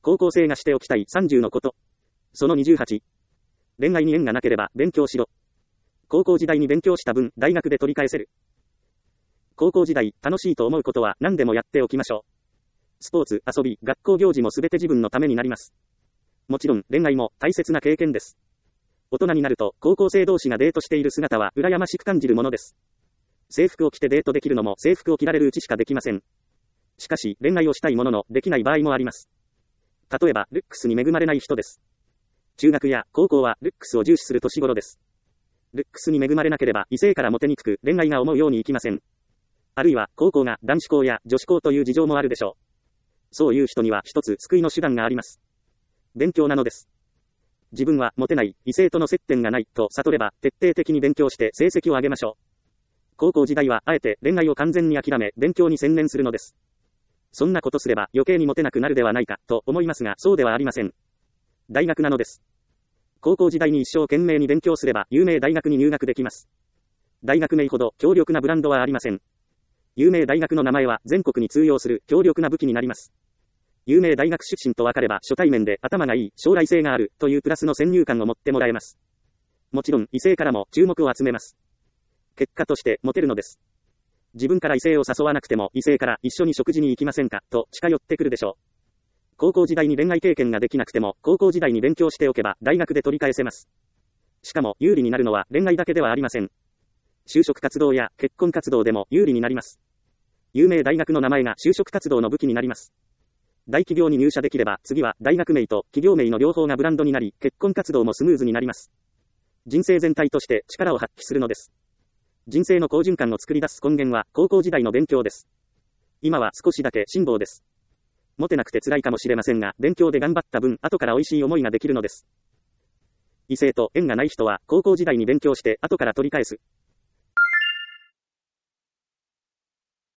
高校生がしておきたい30のこと。その28。恋愛に縁がなければ勉強しろ。高校時代に勉強した分、大学で取り返せる。高校時代、楽しいと思うことは何でもやっておきましょう。スポーツ、遊び、学校行事もすべて自分のためになります。もちろん、恋愛も大切な経験です。大人になると、高校生同士がデートしている姿は羨ましく感じるものです。制服を着てデートできるのも制服を着られるうちしかできません。しかし、恋愛をしたいものの、できない場合もあります。例えば、ルックスに恵まれない人です。中学や高校は、ルックスを重視する年頃です。ルックスに恵まれなければ、異性からモテにくく、恋愛が思うようにいきません。あるいは、高校が男子校や女子校という事情もあるでしょう。そういう人には一つ救いの手段があります。勉強なのです。自分はモテない、異性との接点がないと悟れば、徹底的に勉強して成績を上げましょう。高校時代はあえて恋愛を完全に諦め、勉強に専念するのです。そんなことすれば余計にモテなくなるではないか、と思いますが、そうではありません。大学なのです。高校時代に一生懸命に勉強すれば、有名大学に入学できます。大学名ほど強力なブランドはありません。有名大学の名前は全国に通用する強力な武器になります。有名大学出身と分かれば初対面で頭がいい、将来性があるというプラスの先入観を持ってもらえます。もちろん異性からも注目を集めます。結果としてモテるのです。自分から異性を誘わなくても異性から一緒に食事に行きませんかと近寄ってくるでしょう。高校時代に恋愛経験ができなくても高校時代に勉強しておけば大学で取り返せます。しかも有利になるのは恋愛だけではありません。就職活動や結婚活動でも有利になります。有名大学の名前が就職活動の武器になります。大企業に入社できれば次は大学名と企業名の両方がブランドになり結婚活動もスムーズになります。人生全体として力を発揮するのです。人生の好循環を作り出す根源は高校時代の勉強です。今は少しだけ辛抱です。モテなくて辛いかもしれませんが勉強で頑張った分後から美味しい思いができるのです。異性と縁がない人は高校時代に勉強して後から取り返す。